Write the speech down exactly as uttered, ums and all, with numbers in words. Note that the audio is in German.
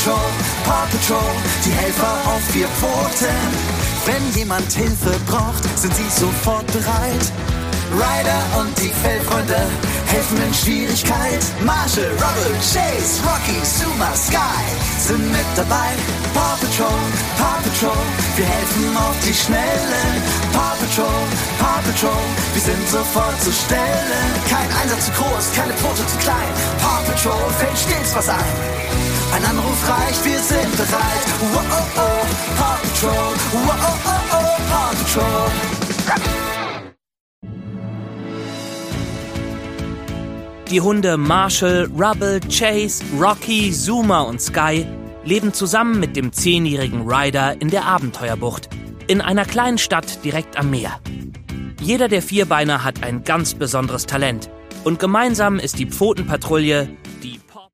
Paw Patrol, Paw Patrol, die Helfer auf vier Pfoten. Wenn jemand Hilfe braucht, sind sie sofort bereit. Ryder und die Fellfreunde helfen in Schwierigkeit. Marshall, Rubble, Chase, Rocky, Zuma, Sky sind mit dabei. Paw Patrol, Paw Patrol, wir helfen auf die Schnellen. Paw Patrol, Paw Patrol, wir sind sofort zu stellen. Kein Einsatz zu groß, keine Pfote zu klein. Paw Patrol fällt stets was ein. Ein Anruf reicht, wir sind bereit. Wow, oh, oh, Paw Patrol, wow, oh, oh, oh, Paw Patrol. Die Hunde Marshall, Rubble, Chase, Rocky, Zuma und Sky leben zusammen mit dem zehnjährigen Ryder in der Abenteuerbucht, in einer kleinen Stadt direkt am Meer. Jeder der Vierbeiner hat ein ganz besonderes Talent und gemeinsam ist die Pfotenpatrouille